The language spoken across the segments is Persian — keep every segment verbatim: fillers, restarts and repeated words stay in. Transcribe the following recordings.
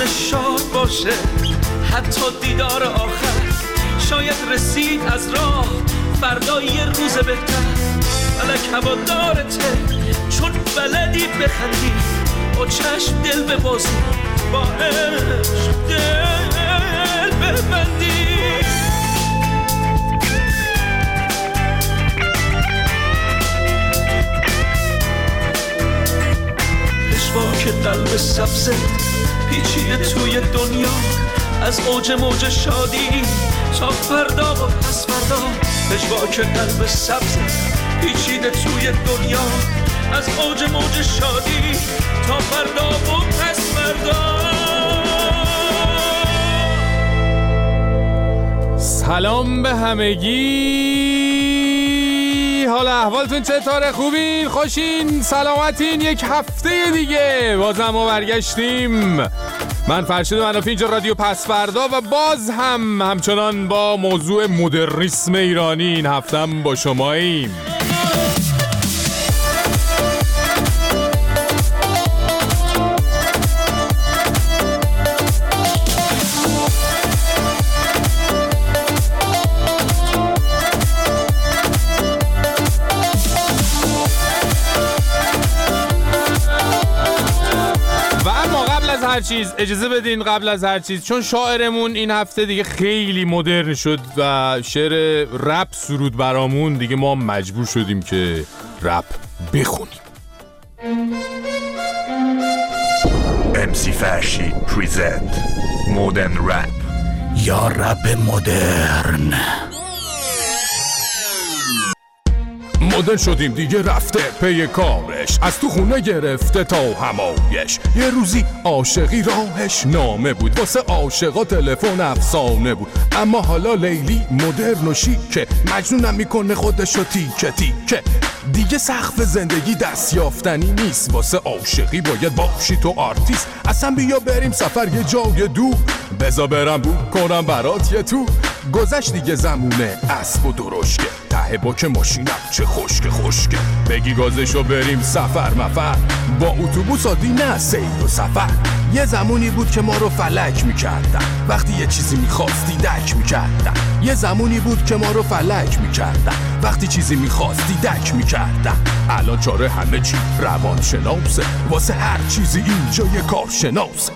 روزش شاد باشه، حتی دیدار آخر شاید رسید از راه، فردا یه روز بهتر. فلک هوادارته چون بلدی بخندی، با چشم دل ببازی، با عشق دل ببندی. پشواک قلب سبزه پیچیده توی دنیا، از اوج موج شادی تا فردا و پس فردا. پشواک قلب سبزه پیچیده توی دنیا، از اوج موج شادی تا فردا و پس فردا. سلام به همگی، حال احوالتون چطوره؟ خوبین؟ خوشین؟ سلامتین؟ یک هفته دیگه بازم ما برگشتیم. من فرشید منافی، اینجا رادیو پس فردا و باز هم همچنان با موضوع مدرنیسم ایرانی این هفته هم با شماییم. هر چیز اجازه بدین قبل از هر چیز، چون شاعرمون این هفته دیگه خیلی مدرن شد و شعر رپ سرود برامون، دیگه ما مجبور شدیم که رپ بخونیم. ام سی فرشید پریزنت مدرن رپ، یا رپ مدرن. مدرن شدیم دیگه رفته پی کارش، از تو خونه گرفته تا همایش. یه روزی عاشقی راهش نامه بود، واسه عاشقا تلفن افسانه بود. اما حالا لیلی مدرن و شیکه، مجنونم میکنه خودشو تیکه تیکه. دیگه سقف زندگی دست یافتنی نیست، واسه عاشقی باید باشی تو آرتیست. اصلا بیا بریم سفر یه جای دور، بزا برم بو کنم برات یه تو. گذشت دیگه زمونه اسب و درشکه، ته باک ماشینم چه خشک خشکه. بگی گازشو بریم سفر مفر، با اتوبوس عادی نه سیر و سفر. یه زمانی بود که ما رو فلک میکردن، وقتی یه چیزی میخواستی دک میکردن. یه زمانی بود که ما رو فلک میکردن، وقتی چیزی میخواستی دک میکردن. الان چاره همه چی روان شناسه، واسه هر چیزی اینجا یه کارشناسه.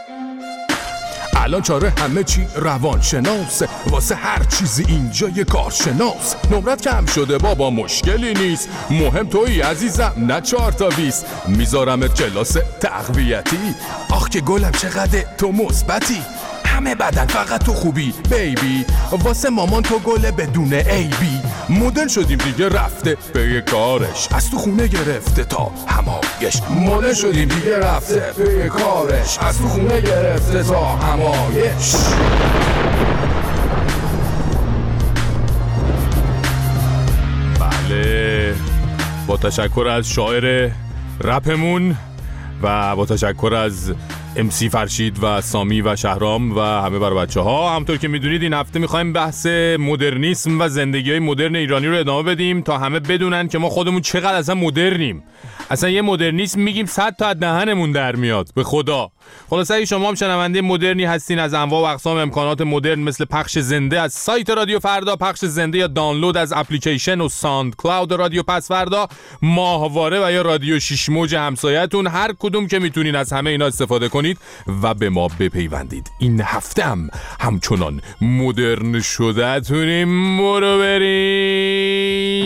الان چاره همه چی روان شناسه، واسه هر چیزی اینجا یه کارشناس. نمرت کم شده بابا مشکلی نیست، مهم تویی عزیزم نه چهار تا بیست. میذارمت کلاس تقویتی، آخ که گلم چقدر تو مثبتی. همه بدن فقط تو خوبی بیبی، واسه مامان تو گله بدون ای بی. مدرن شدیم دیگه رفته پی کارش، از تو خونه گرفته تا همایش. مدرن شدیم دیگه رفته پی کارش، از تو خونه گرفته تا همایش. بله، با تشکر از شاعر رپمون و با تشکر از ام سی فرشید و سامی و شهرام و همه برای بچه ها. همطور که میدونید این هفته میخوایم بحث مدرنیسم و زندگی های مدرن ایرانی رو ادامه بدیم تا همه بدونن که ما خودمون چقدر اصلا مدرنیم. اصلا یه مدرنیسم میگیم صد تا از دهنمون در میاد به خدا. خلاصه اگه شما هم شنونده مدرنی هستین، از انواع و اقسام امکانات مدرن مثل پخش زنده از سایت رادیو فردا، پخش زنده یا دانلود از اپلیکیشن و ساوند کلاود رادیو پس فردا، ماهواره و یا رادیو شش موج همسایه‌تون، هر کدوم که میتونین از همه اینا استفاده کنید و به ما بپیوندید. این هفته هم همچنان مدرن شده تونیم. برو بریم.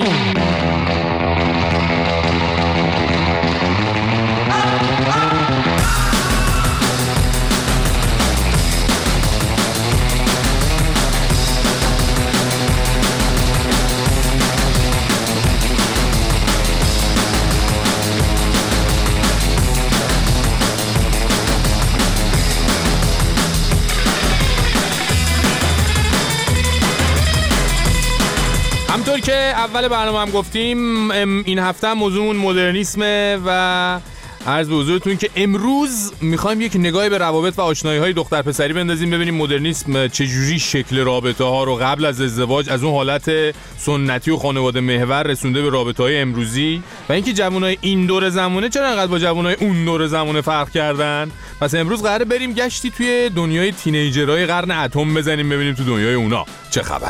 همطور که اول برنامه هم گفتیم این هفته موضوعمون مدرنیسمه و عرض به حضورتون که امروز میخوایم یک نگاهی به روابط و آشنایی‌های دختر پسری بندازیم، ببینیم مدرنیسم چجوری شکل رابطه ها رو قبل از ازدواج از اون حالت سنتی و خانواده محور رسونده به رابطه‌های امروزی و اینکه جوانای این دور زمانه چرا انقدر با جوانای اون دور زمانه فرق کردن. پس امروز قراره بریم گشتی توی دنیای تینیجرهای قرن اتم بزنیم ببینیم تو دنیای اونا چه خبره.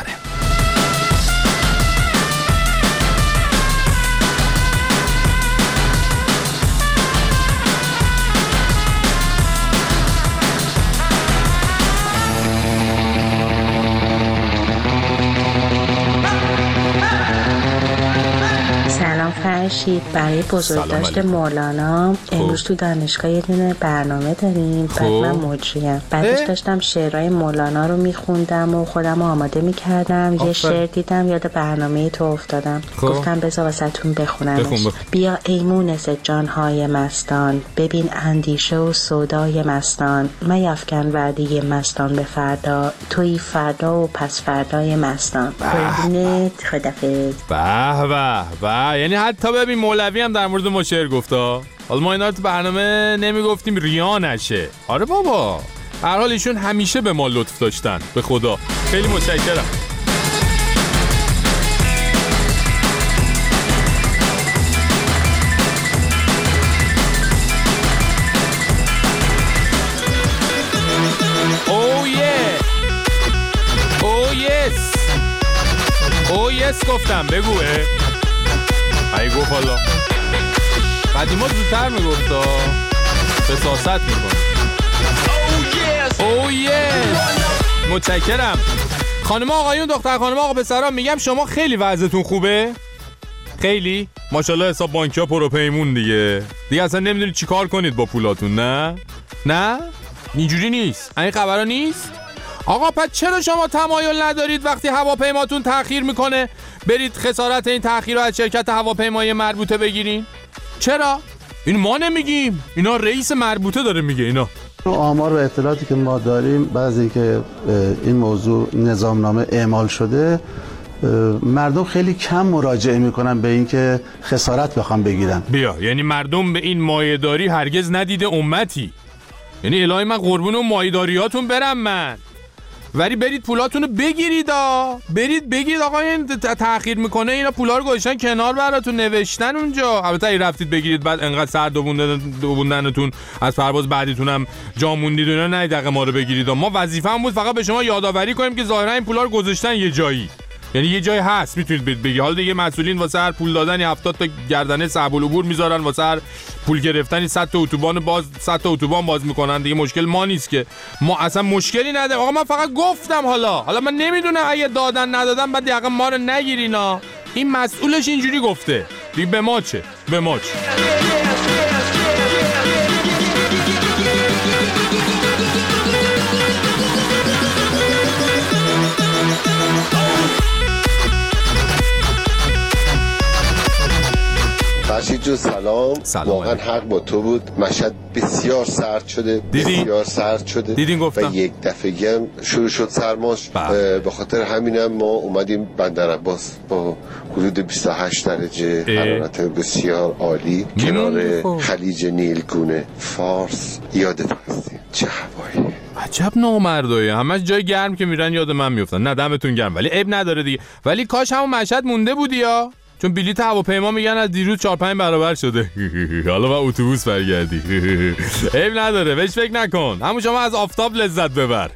فرشید برای بزرگداشت مولانا امروز تو دانشگاه یه دونه برنامه داریم. بعد من مجریم، بعدش داشتم شعرهای مولانا رو میخوندم و خودم رو آماده میکردم. یه شعر دیدم یاد برنامه تو افتادم. خوب. گفتم بذار واسه‌تون بخونمش. بخون بخون. بیا ای مونس جانهای مستان، ببین اندیشه و سودای مستان، میفکن وعده مستان به فردا، توی فردا و پس فردای مستان. قربونت، خدافظ. به به به، یعنی حتی ببین مولوی هم در مورد ما شعر گفتا. حالا ما اینا رو تو برنامه نمیگفتیم ریا نشه. آره بابا، به هر حال ایشون همیشه به ما لطف داشتن، به خدا خیلی متشکرم. او یه او یس او یس گفتم بگوه. ای گفت حالا قدیما زودتر میگفتا، فساست میکن. او یس متشکرم. خانم آقایون، دختر خانم آقا پسران، میگم شما خیلی وضعتون خوبه؟ خیلی؟ ماشاءالله حساب بانکی ها پرو پیمون دیگه دیگه اصلا نمیدونید چی کار کنید با پولاتون. نه؟ نه؟ اینجوری نیست؟ این خبرها نیست؟ آقا پس چرا شما تمایل ندارید وقتی هواپیماتون تأخیر میکنه برید خسارت این تأخیر رو از شرکت هواپیمایی مربوطه بگیرین؟ چرا؟ این ما نمیگیم، اینا رئیس مربوطه داره میگه. اینا آمار و اطلاعاتی که ما داریم بعد اینکه این موضوع نظامنامه اعمال شده، مردم خیلی کم مراجعه میکنن به اینکه خسارت بخوام بگیرن. بیا، یعنی مردم به این مایه‌داری هرگز ندیده امتی. یعنی الهی من قربون اون مایه‌داریاتون برم من، ولی برید پولاتون رو بگیرید. آ برید بگید آقا این تأخیر میکنه، اینا پولا رو گذاشتن کنار براتون نوشتن اونجا. البته ای رفتید بگیرید بعد انقدر سر دووندنتون از پرواز بعدیتون هم جا موندید و اینا، نه دقیقه ما رو بگیرید. ما وظیفه‌مون بود فقط به شما یادآوری کنیم که ظاهرا این پولا رو گذاشتن یه جایی، یعنی یه جای هست میتونید بگید. حالا دیگه مسئولین واسه هر پول دادن هفتاد تا گردنه صعب العبور میذارن، واسه هر پول گرفتن صد تا اتوبان باز صد تا اتوبان باز میکنن دیگه. مشکل ما نیست که، ما اصلا مشکلی نداره. آقا من فقط گفتم حالا حالا من نمیدونم اگه دادن ندادن بعد دقیقاً ما رو نگیرینا. این مسئولش اینجوری گفته دیگه، به ما چه؟ به ما چه؟ فرشید جو سلام. سلام. واقعا حق با تو بود. مشهد بسیار سرد شده. دیدین؟ بسیار سرد شده. دیدین گفتم. و یک دفعگی هم شروع شد سرماش. به خاطر همینم ما اومدیم بندر عباس با حدود بیست و هشت درجه حرارت بسیار عالی کنار خلیج نیلگون فارس یادت هستیم. چه هوایی. عجب نامردایه، همش جای گرم که میرن یاد من میافتن. نه دمتون گرم، ولی عیب نداره دیگه. ولی کاش همون مشهد مونده بودی یا، چون بلیط هواپیما میگن از دیروز چهار پنج برابر شده. حالا با اتوبوس برگردی. عیب نداره، بهش فکر نکن. همون شما از آفتاب لذت ببر.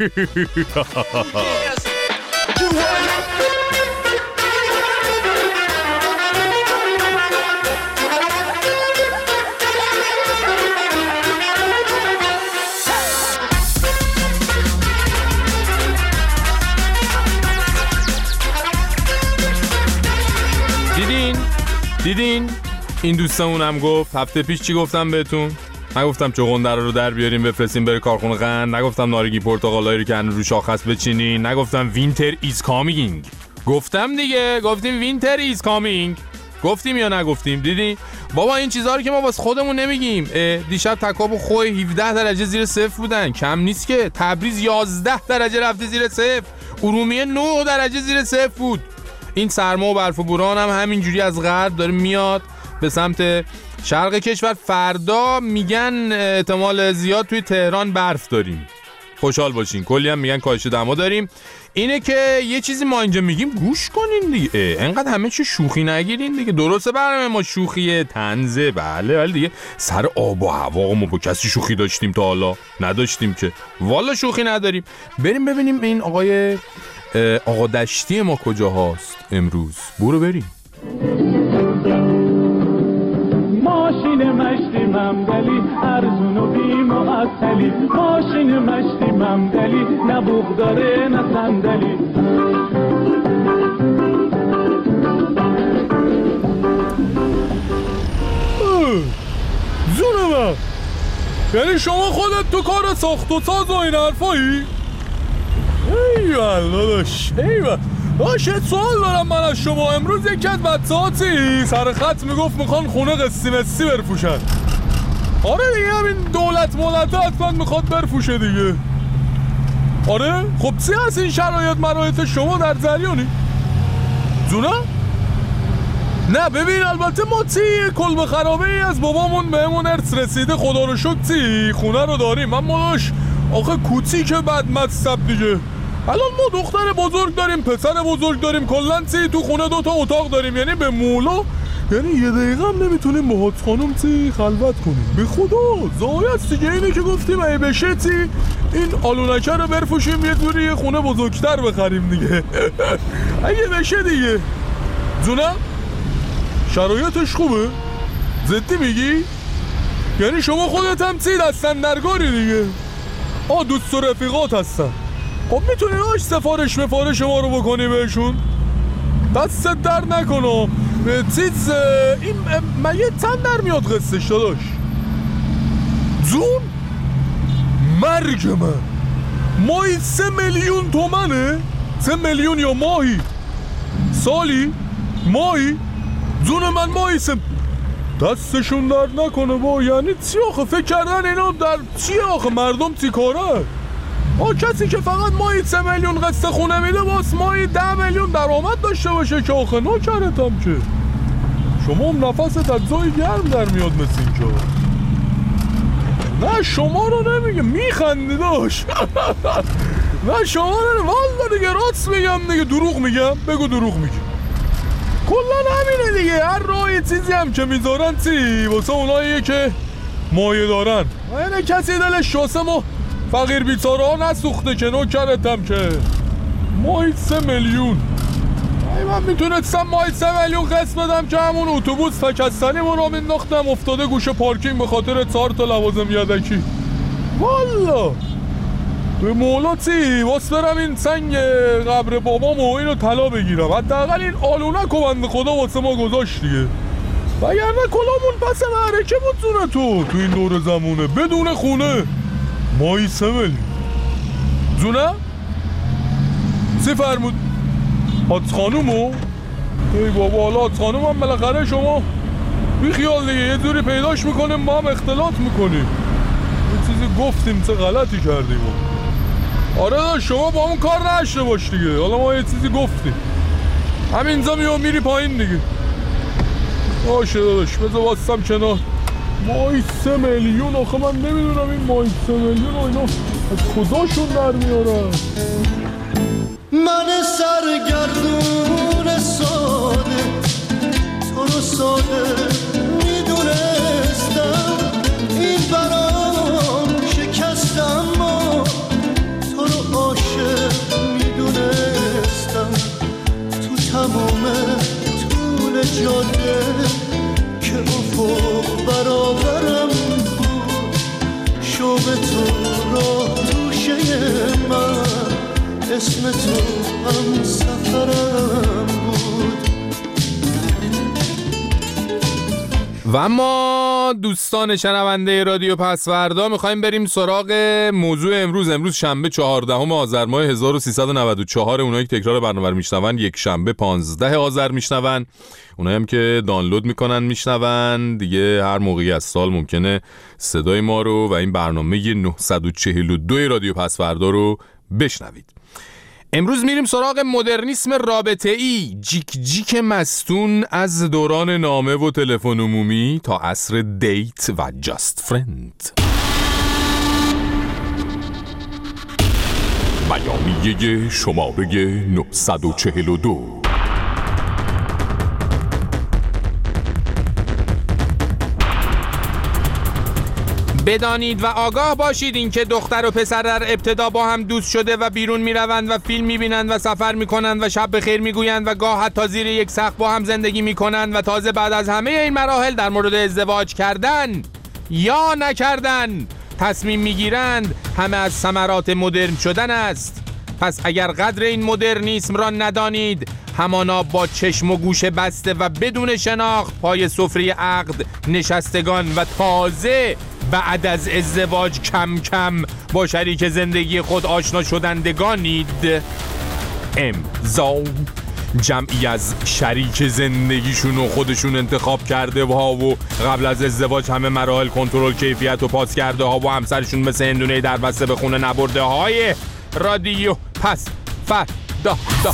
دیدین؟ این دوستمونم گفت هفته پیش چی گفتم بهتون؟ نگفتم چغندر رو در بیاریم بفرستیم بره کارخونه قند، نگفتم نارنگی پرتقالایی رو که رو شاخص بچینین، نگفتم وینتر ایز کامینگ. گفتم دیگه، گفتیم وینتر ایز کامینگ. گفتیم یا نگفتیم؟ دیدین؟ بابا این چیزا رو که ما واسه خودمون نمیگیم. دیشب تکاب و خوی هفده درجه زیر صفر بودن، کم نیست که. تبریز یازده درجه رفته زیر صفر، ارومیه نه درجه زیر صفر بود. این سرما و برف و بوران هم همینجوری از غرب داره میاد به سمت شرق کشور. فردا میگن احتمال زیاد توی تهران برف داریم. خوشحال باشین. کلی هم میگن کاهش دما داریم. اینه که یه چیزی ما اینجا میگیم گوش کنین دیگه، انقدر همه چی شوخی نگیرین دیگه. درسته برنامه ما شوخیه طنزه، بله، ولی دیگه سر آب و هوا ما با کسی شوخی داشتیم تا حالا؟ نداشتیم که، والا شوخی نداریم. بریم ببینیم این آقای آقا دشتی ما کجا هست امروز. برو بریم. ماشین مشتی ممدلی ارزون و بی معطلی، ماشین مشتی ممدلی نه بوق داره نه صندلی. زونه من، یعنی شما خودت تو کار ساخت و ساز و این حرفایی؟ ایوال داداش، ایوال داداش، یه سوال دارم من از شما. امروز یکی از بچه‌هاتی سر خط میگفت میخوان خونه قسطی مستی برفوشن. آره دیگه، همین دولت مولته حتما میخواد برفوشه دیگه. آره خب چی هست این شرایط مرایط شما در جریانی؟ جونه؟ نه ببین، البته ما چی کلب خرابه ای از بابامون بهمون ارث رسیده، خدا رو شکر چی خونه رو داریم. اما داش آخه کوچیک بد مصب دیگه. الان ما دختر بزرگ داریم، پسر بزرگ داریم، کلن چی تو خونه دوتا اتاق داریم. یعنی به مولا یعنی یه دقیقه هم نمیتونیم با حاج خانم چی خلوت کنیم. به خدا زایست دیگه. اینه که گفتیم ای بشه چی این آلونکه رو برفوشیم، یه جوری یه خونه بزرگتر بخریم دیگه. اگه بشه دیگه. جونم شرایطش خوبه؟ زدی میگی؟ یعنی شما خودت هم چی دستن درگاری دیگه؟ آه دوست و رفیقات هستن. خب میتونی هاش سفارش مفارش ما رو بکنی بهشون؟ دستت در نکنم. چیز این من یه تن در میاد قصهش داداش. جون مرگ من ماهی سه میلیون تومنه؟ سه میلیون یا ماهی؟ سالی؟ ماهی؟ جون من ماهی سه دستشون در نکنه با. یعنی چی آخه فکر کردن اینا در چی آخه مردم چی کاره؟ آه کسی که فقط ماهی سه میلیون قسط خونه میده باز ماهی ده میلیون درآمد داشته باشه که آخه نکرتم که. شما هم نفست از جای گرم در میاد مثل اینجا. نه شما رو نمیگه میخندی داشت. نه شما رو والا دیگه راست میگم دیگه، دروغ میگم؟ بگو دروغ میگم. کلن همینه دیگه، هر راه چیزی هم که میذارن چی واسه اوناییه که مایه دارن. اینه کسی دلش شاسم و فقیر بیچاره ها نسوخته که نوکرتم که. ماهی سه میلیون ای من میتونستم ماهی سه میلیون قسط بدم که همون اتوبوس فکستنی من رو مینداختم افتاده گوشه پارکینگ به خاطر چهار تا لوازم یدکی. والا به مولا چی واس برم این سنگ قبر بابام و اینو طلا بگیرم. حداقل این آلونک و بنده خدا واسه ما گذاشت دیگه، وگرنه کلامون پس معرکه بود زونه تو تو این دور زمونه بدون خونه. ماهی سه میلیون زونه؟ چی فرمود؟ حاج خانومو؟ ای بابا حالا حاج خانوم هم بالاخره شما بی خیال دیگه یه جوری پیداش میکنیم با هم اختلاط میکنیم. یه چیزی گفتیم چه غلطی کردیم. آره شما با همون کار نشته باش دیگه. حالا ما یه چیزی گفتیم همینجا میام میری پایین دیگه. باشه داداش بذار واسم کنار. ماهی سه میلیون آخه من نمیدونم این ماهی سه میلیون اینا از کجاشون در میارن. من سرگردون ساده تو رو ساده میدونستم، این برام شکستم ما تو رو عاشق میدونستم. تو تمام طول جاده که افق برابرم بود، شوق تو راه توشه من، اسم تو هم سفرم بود. و اما دوستان شنونده رادیو پسوردا میخوایم بریم سراغ موضوع امروز. امروز شنبه چهاردهم آذر ماه هزار و سیصد و نود و چهار. اونایی که تکرار برنامه رو میشنون یک شنبه پانزده آذر میشنون. اونایی هم که دانلود میکنن میشنون دیگه هر موقعی از سال ممکنه صدای ما رو و این برنامه نهصد و چهل و دو رادیو پسوردا رو بشنوید. امروز میریم سراغ مدرنیسم رابطه‌ای، جیک جیک مستون از دوران نامه و تلفن عمومی تا عصر دیت و جاست فرند. بیانیه شماره نهصد و چهل و دو. بدانید و آگاه باشید این که دختر و پسر در ابتدا با هم دوست شده و بیرون می روند و فیلم می بینند و سفر می کنند و شب بخیر می گویند و گاه حتی زیر یک سقف با هم زندگی می کنند و تازه بعد از همه این مراحل در مورد ازدواج کردن یا نکردن تصمیم می گیرند، همه از ثمرات مدرن شدن است. پس اگر قدر این مدرنیسم را ندانید، همانا با چشم و گوش بسته و بدون شناخت پای سفره عقد نشستگان و تازه بعد از ازدواج کم کم با شریک زندگی خود آشنا شدندگانید. امضا جمعی از شریک زندگیشون و خودشون انتخاب کرده ها و قبل از ازدواج همه مراحل کنترل کیفیت و پاس کرده ها و همسرشون مثل هندونه در بسته به خونه نبرده های رادیو پس فردا دا.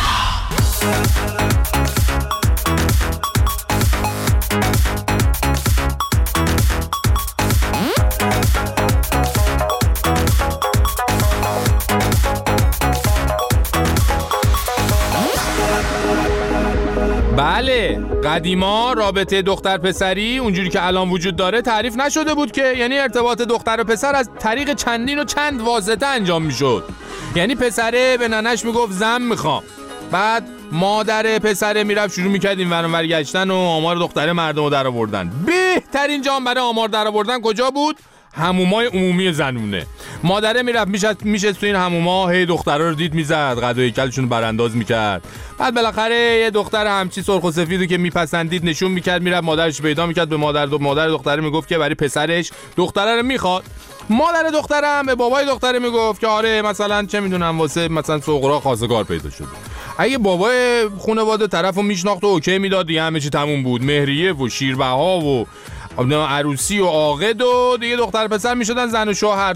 بله، قدیما رابطه دختر پسری اونجوری که الان وجود داره تعریف نشده بود که، یعنی ارتباط دختر و پسر از طریق چندین و چند واسطه انجام میشد. یعنی پسره به ننش میگفت زن میخوام، بعد مادر پسره میرفت شروع میکرد این ور اونور گشتن و آمار دختر مردمو در آوردن. بهترین جام برای آمار در آوردن کجا بود؟ حمومای عمومی زنونه. مادره میرفت میشد میشد تو این حموما، هی دخترا رو دید میزد، قد و هیکلشون برانداز میکرد. بعد بالاخره یه دختر همچی سرخ و سفیدو که میپسندید نشون میکرد، میرفت مادرش پیدا میکرد، به مادر دو مادر دختره میگفت که برای پسرش دختره رو میخواد. مادر دخترم به بابای دختره میگفت که آره مثلا چه میدونم واسه مثلا سغرا خواستگار پیدا شده. اگه بابای خانواده طرفو میشناخت و اوکی میداد، دیگه همه چی تموم بود. مهریه و شیربها و عروسی و عاقد و دیگه دختر پسر میشدن زن و شوهر.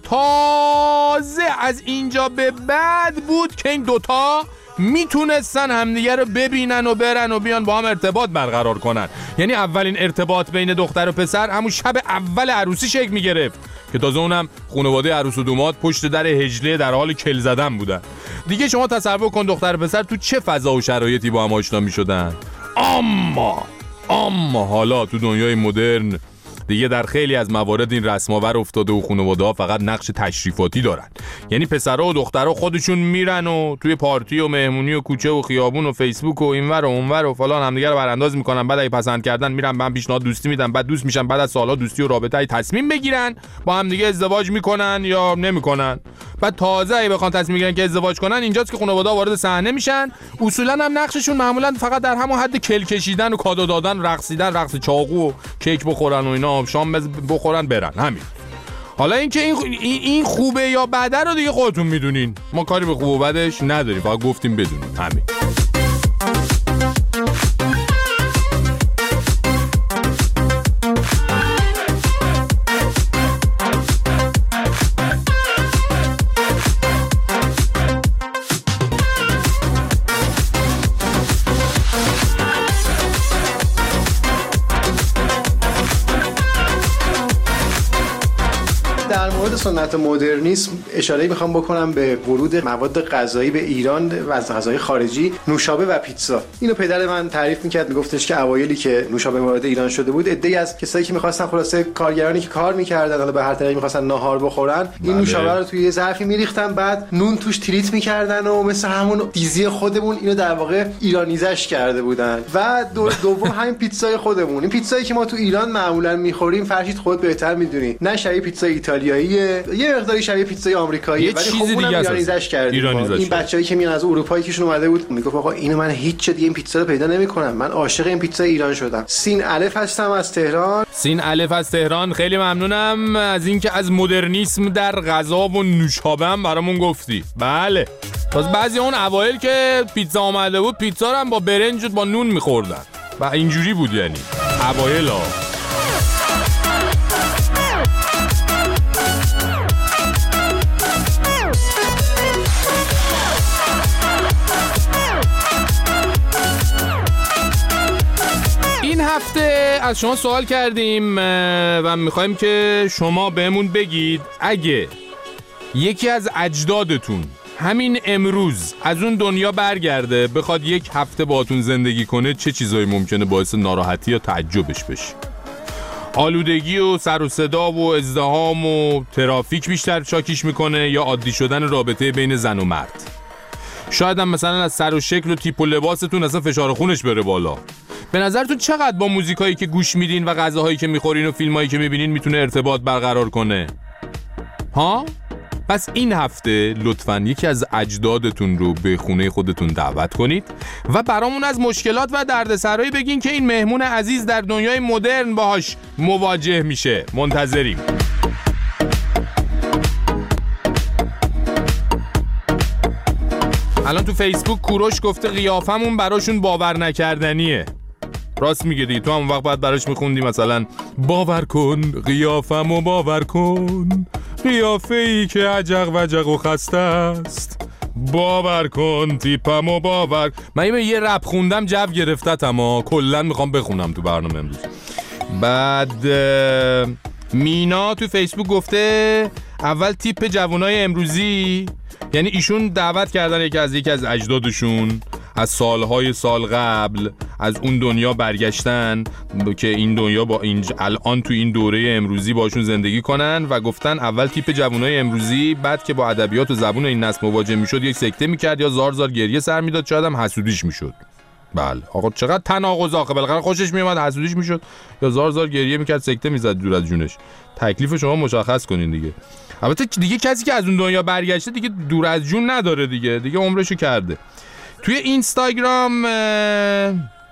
تازه از اینجا به بعد بود که این دوتا میتونستن همدیگه رو ببینن و برن و بیان با هم ارتباط برقرار کنن. یعنی اولین ارتباط بین دختر و پسر همون شب اول عروسی شکل میگرفت که تازه اونم خانواده عروس و دوماد پشت در هجله در حال کل زدن بودن. دیگه شما تصور کن دختر و پسر تو چه فضا و شرایطی با هم آشنا میشدن. اما اما حالا تو دنیای مدرن دیگه در خیلی از موارد این رسم‌آور افتاده و خانواده‌ها فقط نقش تشریفاتی دارن. یعنی پسرها و دخترها خودشون میرن و توی پارتی و مهمونی و کوچه و خیابون و فیسبوک و اینور و اونور و فلان همدیگه رو برانداز میکنن. بعد اگه پسند کردن میرن من پیشنهاد دوستی میدن، بعد دوست میشن، بعد از سالها دوستی و رابطه تصمیم بگیرن با همدیگه ازدواج میکنن یا نمیکنن. بعد تازه اگه بخوان تصمیم بگیرن که ازدواج کنن، اینجاست که خانواده‌ها وارد صحنه میشن. اصولا هم نقششون معمولا فقط در همون حد کل کشیدن و کادو دادن، رقصیدن، رقص چاقو و کیک بخورن و اینا، شام بخورن برن، همین. حالا اینکه این این خوبه یا بده رو دیگه خودتون میدونین. ما کاری به خوب و بدش نداریم، فقط گفتیم بدونین، همین. سنت مدرنیسم اشاره میخوام بکنم به ورود مواد غذایی به ایران و از غذای خارجی، نوشابه و پیتزا. اینو پدر من تعریف میکرد، میگفتش که اوایلی که نوشابه وارد ایران شده بود، عده‌ای از کسایی که میخواستن، خلاصه کارگرانی که کار میکردن، حالا به هر طریقی میخواستن ناهار بخورن، این بله. نوشابه رو توی یه ظرفی میریختن، بعد نون توش تریت میکردن و مثل همون دیزی خودمون اینو در واقع ایرانیزش کرده بودن. و دو دوم همین پیتزای خودمون، این پیتزایی که ما تو ایران معمولا میخوریم، فرشید خود بهتر میدونی، نه شبیه پیتزای ایتالیایی، یه مقداری شبیه پیتزای آمریکایی، ولی خب اونم ایرانیزش کردیم. این بچه‌ای که میان از اروپایی کهشون اومده بود میگفت آقا اینو من هیچ چه دیگه این پیتزا رو پیدا نمی‌کنم، من عاشق این پیتزا ایران شدم. سین الف هستم از تهران. سین الف از تهران، خیلی ممنونم از اینکه از مدرنیسم در غذا و نوشابه هم برامون گفتی. بله، باز بعضی اون اوایل که پیتزا اومده بود، پیتزا رو هم با برنج و با نون می‌خوردن و اینجوری بود، یعنی اوایلا. این هفته از شما سوال کردیم و میخوایم که شما بهمون بگید اگه یکی از اجدادتون همین امروز از اون دنیا برگرده بخواد یک هفته باهاتون زندگی کنه، چه چیزایی ممکنه باعث ناراحتی یا تعجبش بشه؟ آلودگی و سر و صدا و ازدحام و ترافیک بیشتر شاکیش میکنه یا عادی شدن رابطه بین زن و مرد؟ شاید هم مثلا از سر و شکل و تیپ و لباستون اصلا فشار خونش بره بالا. به نظرتون چقدر با موزیکایی که گوش میدین و غذاهایی که میخورین و فیلمایی که میبینین میتونه ارتباط برقرار کنه؟ ها؟ پس این هفته لطفاً یکی از اجدادتون رو به خونه خودتون دعوت کنید و برامون از مشکلات و دردسرایی بگین که این مهمون عزیز در دنیای مدرن باهاش مواجه میشه. منتظریم. الان تو فیسبوک کوروش گفته قیافمون براشون باور نکردنیه. راست میگه دیگه، تو هم وقت بعد براش میخوندی مثلا باور کن قیافمو باور کن، قیافه ای که عجق و عجق و خسته است، باور کن تیپمو باور. من یه رپ خوندم جو گرفتت، اما کلن میخوام بخونم تو برنامه امروز. بعد مینا تو فیسبوک گفته اول تیپ جوانای امروزی، یعنی ایشون دعوت کردن یکی از یکی از اجدادشون از سالهای سال قبل از اون دنیا برگشتن که این دنیا با این الان تو این دوره امروزی باشون زندگی کنن و گفتن اول تیپ جوانای امروزی بعد که با ادبیات و زبون این نسل مواجه میشد یک سکته میکرد یا زار زار گریه سر میداد، شاید هم حسودیش میشد. بله آقا چقدر تناقض، آخه بالاخره خوشش میومد حسودیش میشد یا زار زار گریه میکرد سکته میزد دور از جونش. تکلیف شما مشخص کنین دیگه. البته دیگه کسی که از اون دنیا برگشته دیگه دور از جون نداره دیگه، دیگه عمرشو کرده. توی اینستاگرام اه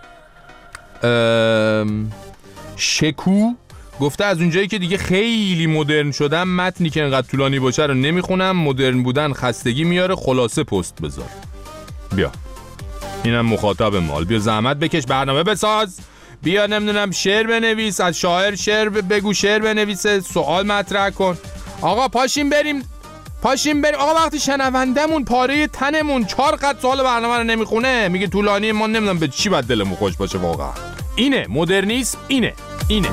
اه شکو گفته از اونجایی که دیگه خیلی مدرن شدم متنی که انقدر طولانی باشه رو نمیخونم، مدرن بودن خستگی میاره، خلاصه پست بذار. بیا اینم مخاطب مال، بیا زحمت بکش برنامه بساز، بیا نمیدونم شعر بنویس، از شاعر شعر بگو، شعر بنویسه، سوال مطرح کن. آقا پاشیم بریم پاشیم بریم آقا. وقتی شنوندمون پاره تنمون چهار خط سوال برنامه رو نمیخونه میگه طولانی، ما نمیدونم به چی باید دلمون خوش باشه. واقعا اینه مدرنیسم، اینه اینه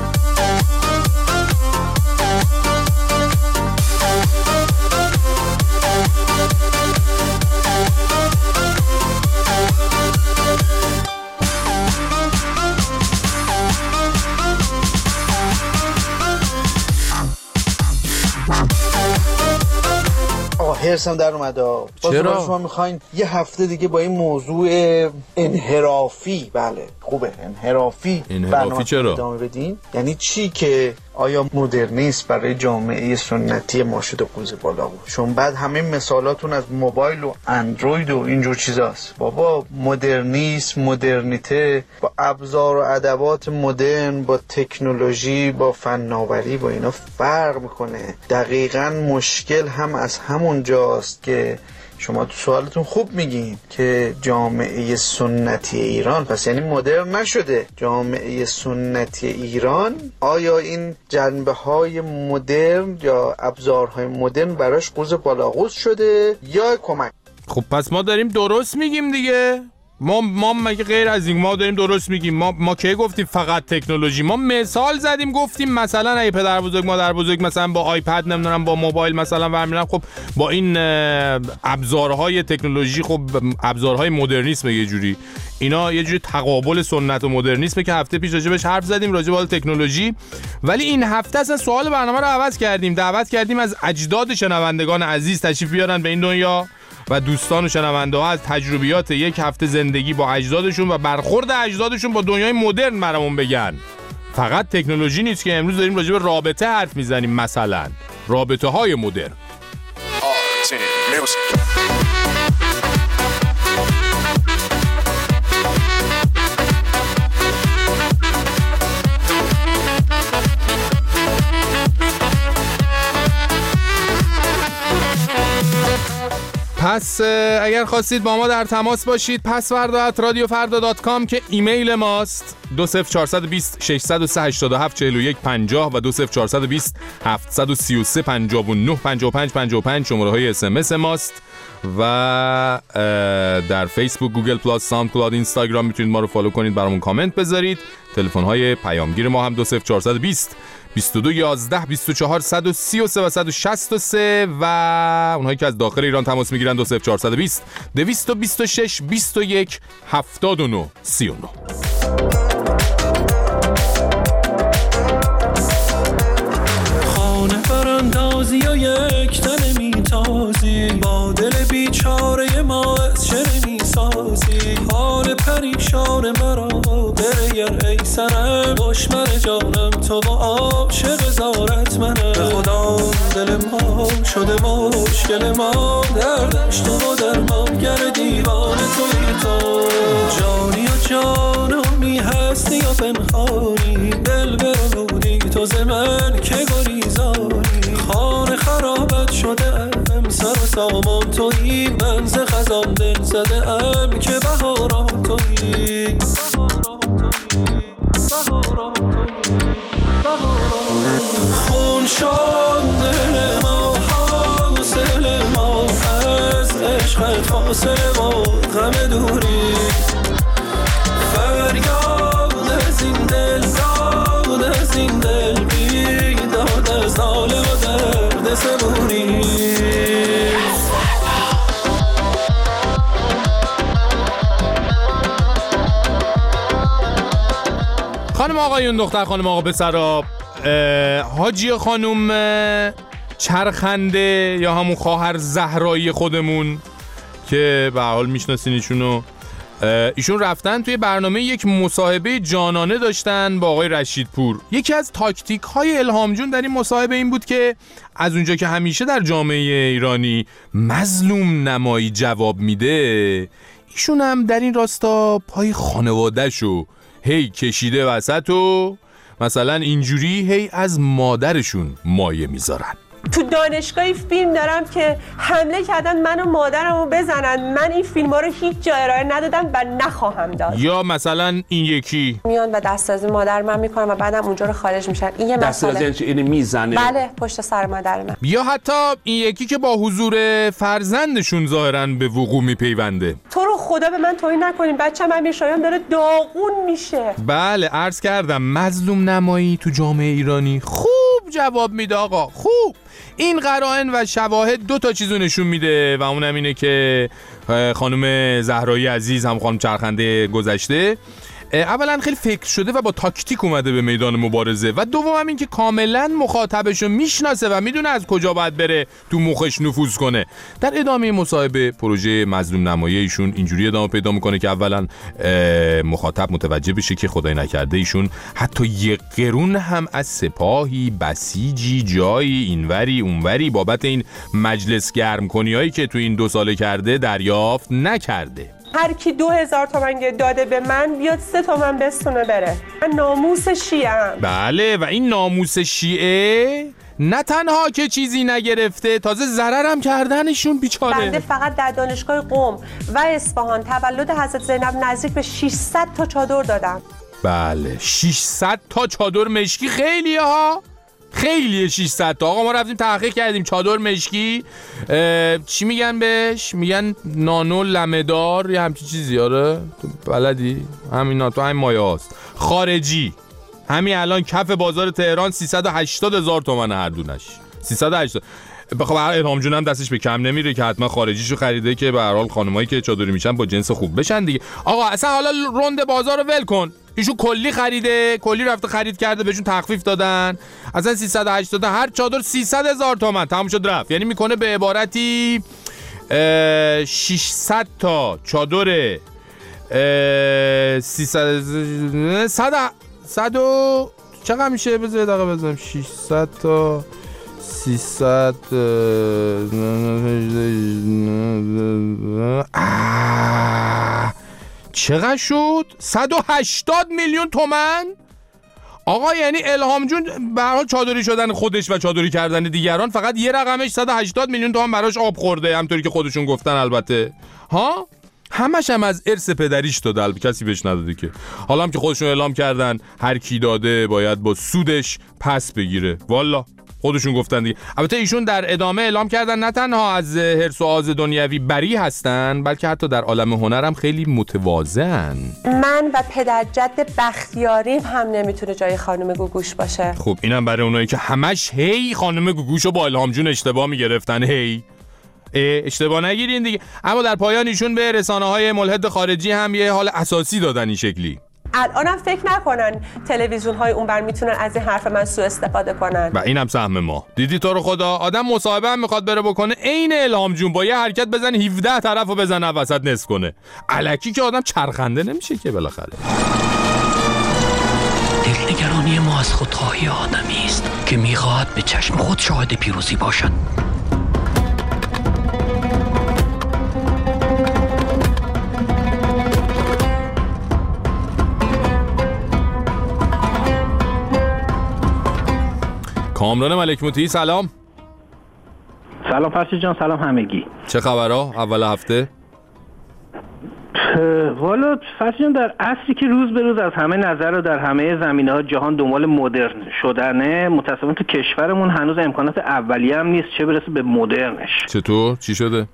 هرسم در اومده. چرا؟ شما میخواین یه هفته دیگه با این موضوع انحرافی، بله خوبه انحرافی انحرافی چرا؟ ادامه بدین. یعنی چی که آیا مدرنیسم برای جامعه سنتی ما شده قوز بالا بود؟ چون بعد همه مثالاتون از موبایل و اندروید و اینجور چیزاست. بابا مدرنیسم، مدرنیته با ابزار و ادوات مدرن، با تکنولوژی، با فناوری، با اینا فرق میکنه. دقیقاً مشکل هم از همون جاست که شما تو سوالتون خوب میگین که جامعه سنتی ایران، پس یعنی مدرن نشده. جامعه سنتی ایران آیا این جنبه های مدرن یا ابزارهای مدرن براش قوز بالاقوز شده یا کمک؟ خب پس ما داریم درست میگیم دیگه. ما ما مگه غیر از این ما داریم درست میگیم؟ ما ما کی گفتیم فقط تکنولوژی؟ ما مثال زدیم گفتیم مثلا ای پدر بزرگ مادر بزرگ مثلا با آیپد نمیدونم با موبایل مثلا برمیرن، خب با این ابزارهای تکنولوژی، خب ابزارهای مدرنیسم یه جوری، اینا یه جوری تقابل سنت و مدرنیسم که هفته پیش راجبش حرف زدیم راجب حال تکنولوژی. ولی این هفته اصلا سوال برنامه رو عوض کردیم، دعوت کردیم از اجداد شنوندگان عزیز تشریف بیارن به این دنیا و دوستان و شنونده ها از تجربیات یک هفته زندگی با اجدادشون و برخورد اجدادشون با دنیای مدرن برامون بگن. فقط تکنولوژی نیست که امروز داریم راجع به رابطه حرف میزنیم، مثلا رابطه های مدرن. پس اگر خواستید با ما در تماس باشید پسورد ات رادیو فردا دات کام که ایمیل ماست، دو صفر چهار دو صفر شش صفر سه هشت هفت چهار یک پنجاه و دو صفر چهار دو صفر هفت سه سه پنجاه و نه پنجاه و پنج پنجاه و پنج شماره های اس ام اس ماست. و در فیسبوک، گوگل پلاس، ساوند کلاود، اینستاگرام میتونید ما رو فالو کنید، برامون کامنت بذارید. تلفن های پیامگیر ما هم دو صفر چهار دو صفر بیست و دو یازده بیست و چهار صد و سی و سه و صد و شصت و سه و اونهایی که از داخل ایران تماس میگیرن دو صفر چهار دو صفر دویست و بیست و شش بیست و یک هفتاد و نه سی و نه. خانه براندازی و یک تن میتازی، با دل بیچاره ما از چه میسازی، حال پریشان مرا بره ای سرم، دشمن جانم تو با عاشق زارت منم، به خدا دل ما شده مشکل ما، دردش تو و درمانگر دیوان توی تو، جانی و جانمی هستی و پنهانی، دل برمودی تو ز من که گریزانی، خانه خرابت شده ام سر و سامان تویی، من ز خزان دل زده ام که بهارا تویی، خون شد دل ما حاصل ما، از عشقت فاصله ما غم دوری، فریاد از این دل داد از این دل بیداد از ناله و درد صبوری. خانم آقایون، دختر خانم آقا پسرا، حاجی خانم چرخنده یا همون خواهر زهرایی خودمون که به حال میشناسین ایشونو، ایشون رفتن توی برنامه یک مصاحبه جانانه داشتن با آقای رشیدپور. یکی از تاکتیک های الهام جون در این مصاحبه این بود که از اونجا که همیشه در جامعه ایرانی مظلوم نمایی جواب میده، ایشون هم در این راستا پای خانواده‌شو هی کشیده وسط و مثلا اینجوری هی از مادرشون مایه میذارن. تو دانشگاهی فیلم دارم که حمله کردن من و مادرم رو بزنن، من این فیلم ها رو هیچ جا ارائه ندادم و نخواهم داد. یا مثلا این یکی میان و دسترازی مادر من میکنم و بعدم اونجا رو خارج میشن. این یه مسئله. دسترازی اینو میزنه؟ بله، پشت سر مادر من. یا حتی این یکی که با حضور فرزندشون ظاهراً به وقوع میپیونده. تو رو خدا به من توهین نکنین، بچه‌م امیر شایان داره داغون میشه. بله عرض کردم مظلوم نمایی تو جامعه ایرانی خوب جواب میده آقا، خوب. این قرائن و شواهد دو تا چیزو نشون میده و اونم اینه که خانم زهرایی عزیز هم خانم چرخنده گذشته اولا خیلی فکر شده و با تاکتیک اومده به میدان مبارزه و دوم هم این که کاملا مخاطبشو میشناسه و میدونه از کجا باید بره تو مخش نفوذ کنه. در ادامه مصاحبه پروژه مظلوم نمایی ایشون اینجوری ادامه پیدا میکنه که اولا مخاطب متوجه بشه که خدای نکرده ایشون حتی یک قرون هم از سپاهی بسیجی جایی اینوری اونوری بابت این مجلس گرم کنیایی که تو این دو ساله کرده دریافت نکرده. هر کی دو هزار تومن داده به من بیاد سه تومن بستونه بره. من ناموس شیعه‌ام. بله و این ناموس شیعه نه تنها که چیزی نگرفته تازه ضررم کردنشون بیچاره. بنده فقط در دانشگاه قم و اصفهان تولد حضرت زینب نزدیک به ششصد تا چادر دادم. بله ششصد تا چادر مشکی خیلیه ها، خیلیه ششصد تا. آقا ما رفتیم تحقیق کردیم چادر مشکی چی میگن بهش؟ میگن نانو لمه‌دار یا همچین چیزی. آره تو بلدی؟ همینا تو همین مایه هاست. خارجی همین الان کف بازار تهران سیصد و هشتاد هزار تومن هر دونش. سیصد و هشتاد. بخوام الهام جون هم دستش به کم نمیره که حتما خارجیشو خریده که به هر حال خانمایی که چادری میشن با جنس خوب بشن دیگه. آقا اصلا حالا روند بازار رو ول کن. ایشون کلی خریده، کلی رفته خرید کرده، بهشون تخفیف دادن. اصلا سیصد و هشتاد هر چادر سیصد هزار تومان تموم شد رفت. یعنی میکنه به عبارتی ششصد تا چادر سیصد صد صد و چقدر میشه؟ بذار دقیقه بزنم. ششصد تا سیصد چقدر شد؟ صد و هشتاد میلیون تومان. آقا یعنی الهام جون به هر حال چادری شدن خودش و چادری کردن دیگران فقط یه رقمش صد و هشتاد میلیون تومان براش آب خورده، همطوری که خودشون گفتن. البته ها همش هم از ارث پدریش داده، البته کسی بهش نداده که. حالا هم که خودشون اعلام کردن هر کی داده باید با سودش پس بگیره. والا خودشون گفتن دیگه. البته ایشون در ادامه اعلام کردن نه تنها از حرص و آز دنیوی بری هستن، بلکه حتی در عالم هنر هم خیلی متواضعن. من و پدر جد بختیاریم هم نمیتونه جای خانم گوگوش باشه. خب اینم برای اونایی که همش هی خانم گوگوشو با الهام جون اشتباه میگرفتن. هی اشتباه نگیرین دیگه. اما در پایان ایشون به رسانه‌های ملحد خارجی هم یه حال اساسی دادن این شکلی. الانم فکر نکنن تلویزیون‌های اونور میتونن از این حرف من سوء استفاده کنن. و اینم سهم ما. دیدی تو رو خدا آدم مصاحبه هم میخواد بره بکنه، عین الهام جون با یه حرکت بزن هفده طرفو بزنه وسط نصف کنه. الکی که آدم چرخنده نمیشه که بالاخره. دلنگرانی ما از خودخواهی آدمی است که میخواهد به چشم خود شاهد پیروزی باشد. کامران ملک موتی سلام. سلام فرشید جان، سلام همگی. چه خبرها اول هفته؟ والا فرشید جان، در عصری که روز به روز از همه نظر و در همه زمینه‌ها جهان دنبال مدرن شدنه، متأسفانه تو کشورمون هنوز امکانات اولیه هم نیست، چه برسه به مدرنش. چطور؟ چی شده؟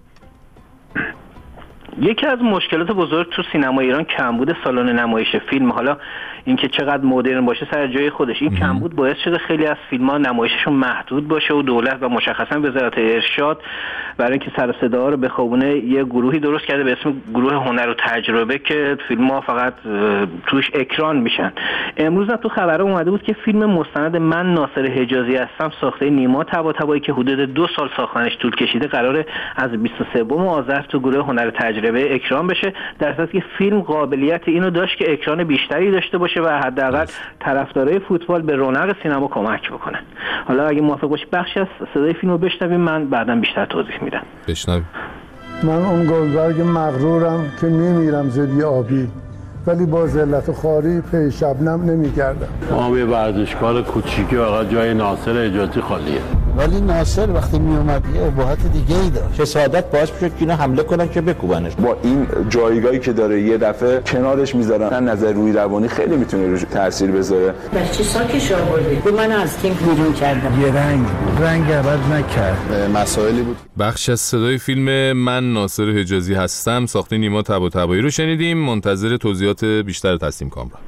یکی از مشکلات بزرگ تو سینما ایران کمبود سالن نمایش فیلم. حالا اینکه چقدر مدرن باشه سر جای خودش، این کمبود باعث شده خیلی از فیلم‌ها نمایششون محدود باشه و دولت و مشخصا وزارت ارشاد برای اینکه سر صدا رو بخوابونه یه گروهی درست کرده به اسم گروه هنر و تجربه که فیلم‌ها فقط توش اکران میشن. امروز تو خبرها اومده بود که فیلم مستند من ناصر حجازی هستم ساخته نیما طباطبایی که حدود دو سال ساختنش طول کشیده قراره از بیست و سوم آذر تو گروه هنر تجربه اکران بشه، در صورتی که فیلم قابلیت اینو داشت که اکران بیشتری داشته باشه و حداقل طرفدارای فوتبال به رونق سینما کمک بکنن. حالا اگه موافق باشی بخشی از صدای فیلمو بشنویم، من بعداً بیشتر توضیح میدم. بشنویم. من اون گلبرگ مغرورم که میمیرم زدی آبی، ولی با ذلت و خواری پی شبنم نمیگردم. ما به ورزشکار کوچیکی فقط جای ناصر حجازی خالیه. ولی ناصر وقتی می اومد یه ابهات دیگه ای داشت. حسادت باعث شد که اینا حمله کنن که بکوبنش. با این جایگاهی که داره یه دفعه کنارش میذارن، نظر روی روانی خیلی میتونه روش تاثیر بذاره. بچه ساکش آوردی. به من از تیم بیرون کردم. یه رنگ رنگ عوض نکرد. مسائلی بود. بخش از صدای فیلم من ناصر حجازی هستم ساخته نیما طباطبایی رو شنیدیم. منتظر توضیحات بیشتر تسلیم کامران.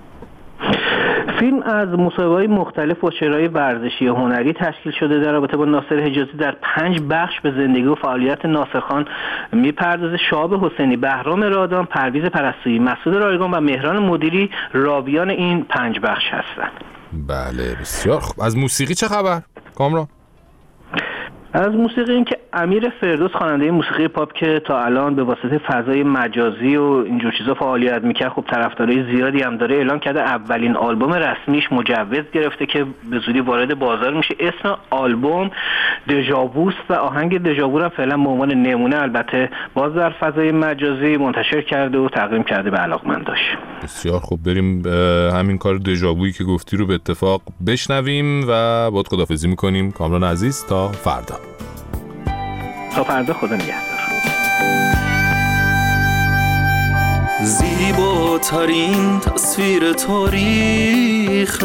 فیلم از مصاحبه‌های مختلف و شرایط ورزشی و هنری تشکیل شده. در رابطه با ناصر حجازی در پنج بخش به زندگی و فعالیت ناصرخان میپردازه. شهاب حسینی، بهرام رادان، پرویز پرستویی، مسعود رایگان و مهران مدیری راویان این پنج بخش هستند. بله بسیار خوب. از موسیقی چه خبر کامران؟ از موسیقی این که امیر فردوس خواننده موسیقی پاپ که تا الان به واسطه فضای مجازی و اینجور چیزا فعالیت میکرد، خب طرفدارای زیادی هم داره، اعلام کرده اولین آلبوم رسمیش مجوز گرفته که به زودی وارد بازار میشه. اسم آلبوم دژاووست و آهنگ دژاوو رو فعلا به عنوان نمونه البته باز در فضای مجازی منتشر کرده و تقدیم کرده به علاقمنداش. بسیار خوب، بریم همین کار دژاوویی که گفتی رو به اتفاق بشنویم و باهات خداحافظی میکنیم کامران عزیز تا فردا. تا فردا، خدا نگهدار. زیباترین تصویر تاریخ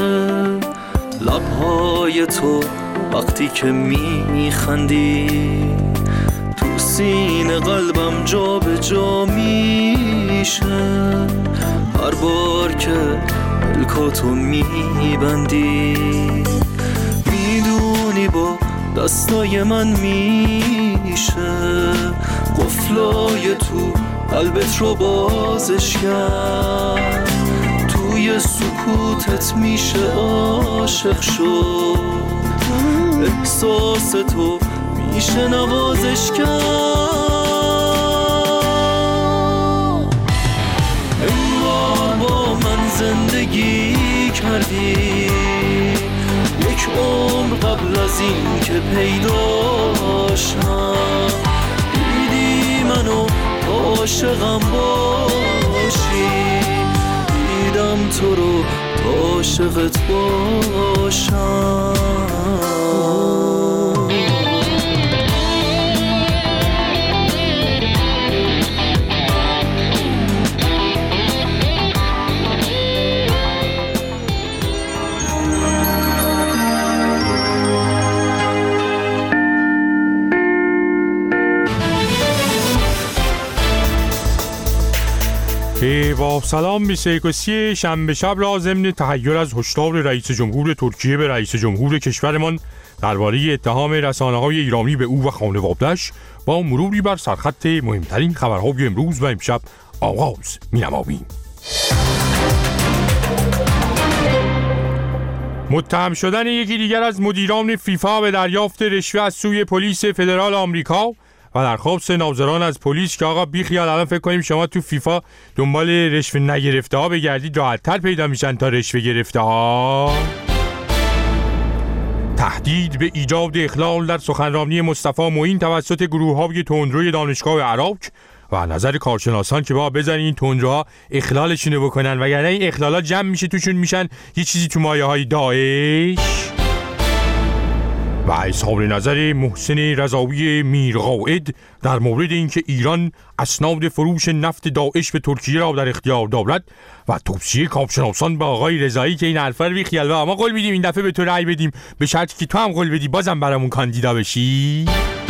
لبهای تو وقتی که میخندی، تو سینه قلبم جا به جا میشه هر بار که پلکاتو میبندی. میدونی با دستای من میشه قفلای تو قلبت رو بازش کرد، توی سکوتت میشه عاشق شد، احساس تو میشه نوازش کرد. انگار با من زندگی کردی یک عمر قبل از این که پیداشم، دیدی منو عاشقم باشی، دیدم تو رو عاشقت باشم. با سلام به سیکوسی شنبه شب را ضمن تحیر از هشدار رئیس جمهور ترکیه به رئیس جمهور کشورمان درباره اتهام رسانه‌های ایرانی به او و خانواده‌اش با مروری بر سرخط مهمترین خبرهای امروز و امشب آغاز می‌نماییم. متهم شدن یکی دیگر از مدیران فیفا به دریافت رشوه از سوی پلیس فدرال آمریکا و درخواست ناظران از پلیس که آقا بی خیال الان فکر کنیم شما تو فیفا دنبال رشوه نگرفته ها بگردید راحت‌تر پیدا میشن تا رشوه گرفته ها. تهدید به ایجاد اخلال در سخنرانی مصطفی معین توسط گروه‌های تندروی دانشگاه عراق و نظر کارشناسان که با بذارین این تندروها اخلالشونه بکنن وگرنه این اخلالات جمع میشه توشون میشن یه چیزی تو مایه‌های داعش. و اظهار نظر محسن رضاوی میرقائد در مورد اینکه ایران اسناد فروش نفت داعش به ترکیه را در اختیار دارد و توصیه کارشناسان به آقای رضایی که این حرفا رو بیخیال و ما قول میدیم این دفعه به تو رأی بدیم به شرطی که تو هم قول بدی بازم برامون کاندیدا بشی.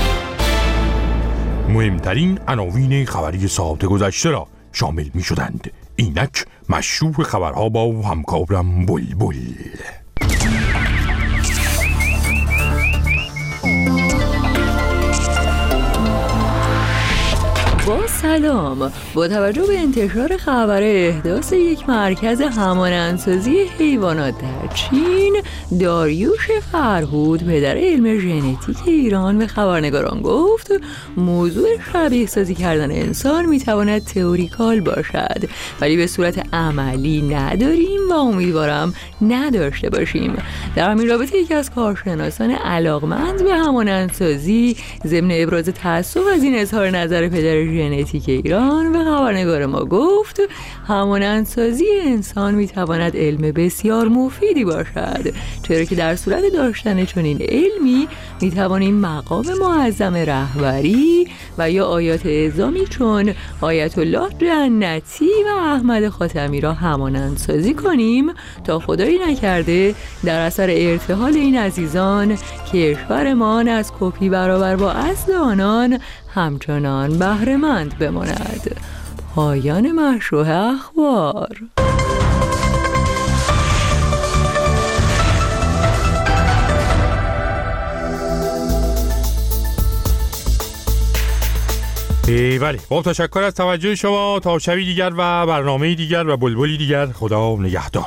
مهمترین عناوین خبری ساعت گذشته را شامل می شدند. اینک مشروع خبرها با همکارم بلبل. با سلام، با توجه به انتشار خبر احداث یک مرکز همانندسازی حیوانات در چین، داریوش فرهود پدر علم ژنتیک ایران به خبرنگاران گفت موضوع شبیه سازی کردن انسان میتواند تئوریکال باشد ولی به صورت عملی نداریم و امیدوارم نداشته باشیم. در همین رابطه یکی از کارشناسان علاقمند به همانندسازی ضمن ابراز تأسف از این اظهار نظر پدر ژنتیک ایران به خبرنگار ما گفت همانندسازی انسان میتواند علم بسیار مفیدی باشد، چرا که در صورت داشتن چنین علمی میتوانیم مقام معظم رهبری و یا آیات اعظامی چون آیت الله جنتی و احمد خاتمی را همانندسازی کنیم تا خدایی نکرده در اثر ارتحال این عزیزان کشورمان از کپی برابر با اصل آنان همچنان بهره‌مند بماند. پایان مشروع اخبار. بله، با تشکر از توجه شما. تا شبی دیگر و برنامه دیگر و بلبلی دیگر، خدا نگهدار.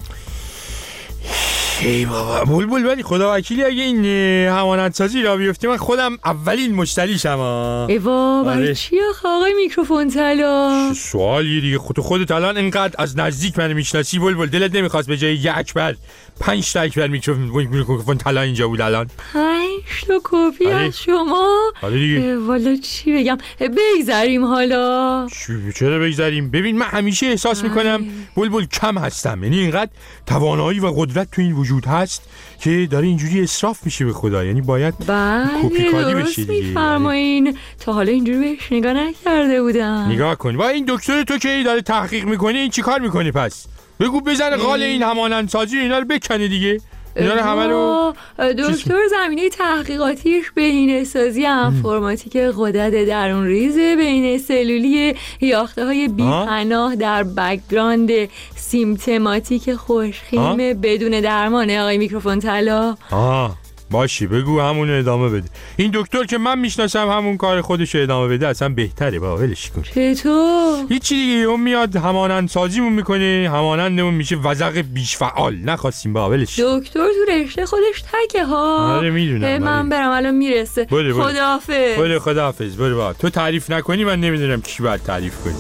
ای بابا بلبل، ولی خدا وکیلی اگه این همانندسازی را بیفته من خودم اولین مشتریشم. ایوا برای چی آقای میکروفون طلا؟ سوالی دیگه، خود خودت الان اینقدر از نزدیک منو میشناسی بلبل، دلت نمیخواست به جای یک اکبر پنج تا اکبر میکروفون طلا اینجا بود الان؟ پنج تا کپی از شما؟ والا چی بگم، بگذاریم حالا. چرا بگذاریم؟ ببین من همیشه احساس میکنم بلبل کم هستم، یعنی اینقدر توانایی و قدرت تو این وجود هست که داره اینجوری اسراف میشه به خدا، یعنی باید کپی کاری بشه دیگه. میفرمایین، تا حالا اینجوری بهش نگاه نکرده بودم. نگاه کن، با این دکتر تو که داره تحقیق میکنه این چی کار میکنه پس؟ بگو بزنه قال این همانندسازی اینا رو بکنه دیگه. اینا رو همه رو دکتر زمینه تحقیقاتیش بهینه‌سازی انفرماتیک غدد درون ریزه بین سلولی یاخته های بی‌پناه در بک‌گراند سیمپتوماتیک خوشخیم بدون درمانه. آقای میکروفون طلا. آه باشی بگو همون ادامه بده. این دکتر که من میشناسم همون کار خودش ادامه بده اصلا بهتره. با ولش کن. چطور؟ هیچی دیگه، اون میاد همانندسازیمون میکنه، همانندمون میشه وزغ بیش فعال. نخواستیم با ولش. دکتر تو رشته خودش تکه ها. آره میدونم. من برم الان میرسه. خداحافظ. بله خداحافظ. بله با تو تعریف نکنی من نمیدونم چی باید تعریف کنی.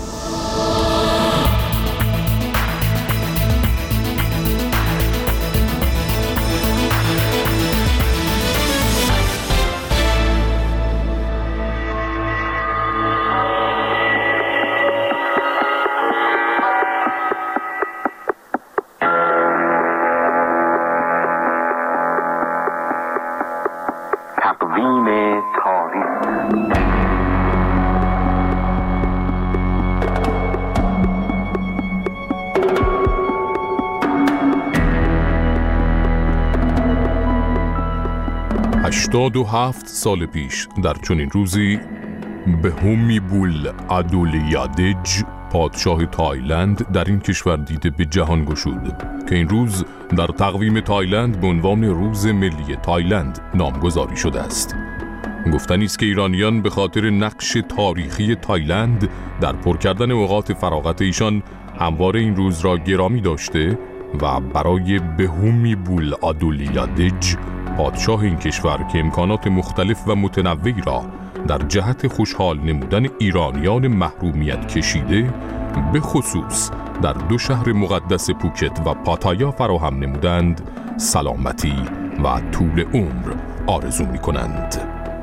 هشتاد و هفت سال پیش در چنین روزی به هومی بول ادولیادج پادشاه تایلند در این کشور دیده به جهان گشود که این روز در تقویم تایلند به عنوان روز ملی تایلند نامگذاری شده است. گفتنی است که ایرانیان به خاطر نقش تاریخی تایلند در پر کردن اوقات فراغت ایشان همواره این روز را گرامی داشته و برای بهومی بول آدولیادج پادشاه این کشور که امکانات مختلف و متنوعی را در جهت خوشحال نمودن ایرانیان محرومیت کشیده به خصوص در دو شهر مقدس پوکت و پاتایا فراهم نمودند سلامتی و طول عمر آرزو می کنند.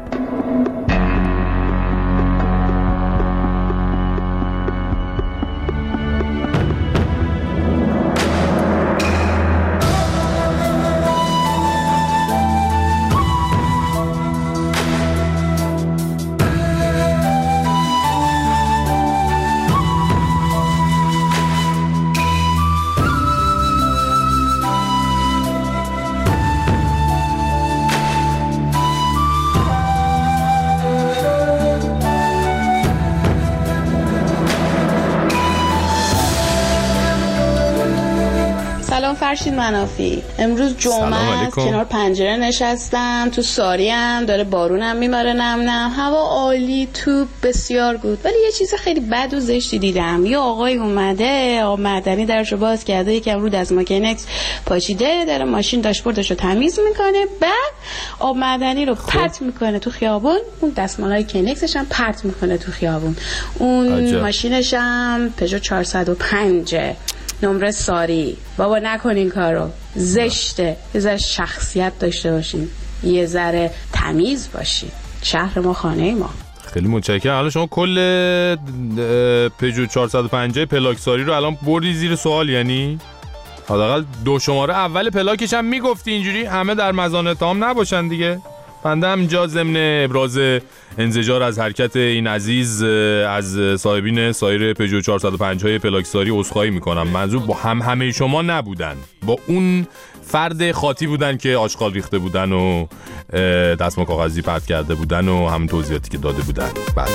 فرشید منافی. امروز جمعه است، کنار پنجره نشستم، تو ساریم داره بارونم میماره نم نم، هوا عالی، تو بسیار گود. ولی یه چیز خیلی بد و زشتی دیدم. یه آقای اومده، آقا معدنی درشو باز کرده، یکم رو دست ماکینکس پاچیده، داره ماشین داشبوردشو تمیز میکنه، بعد آب معدنی رو پرت میکنه تو خیابون، اون دستمالای کینکسش هم پرت میکنه تو خیابون. اون عجب. ماشینش هم پژو چهارصد و پنج نمره ساری. بابا نکن این کارو، زشته. یه ذره شخصیت داشته باشین، یه ذره تمیز باشین. شهر ما خانه ما. خیلی متشکرم. حالا شما کل پژو چهارصد و پنج پلاک ساری رو الان بردی زیر سوال، یعنی حداقل دو شماره اول پلاکش هم میگفتی، اینجوری همه در مزان اتهام نباشن دیگه. بنده هم اینجا ضمن ابراز انزجار از حرکت این عزیز از صاحبین سایر پژو چهارصد و پنج های پلاکساری عذرخواهی میکنم. منظور با هم همه شما نبودن، با اون فرد خاطی بودن که آشغال ریخته بودن و دستمال کاغذی پرت کرده بودن و هم توضیحاتی که داده بودن. بعد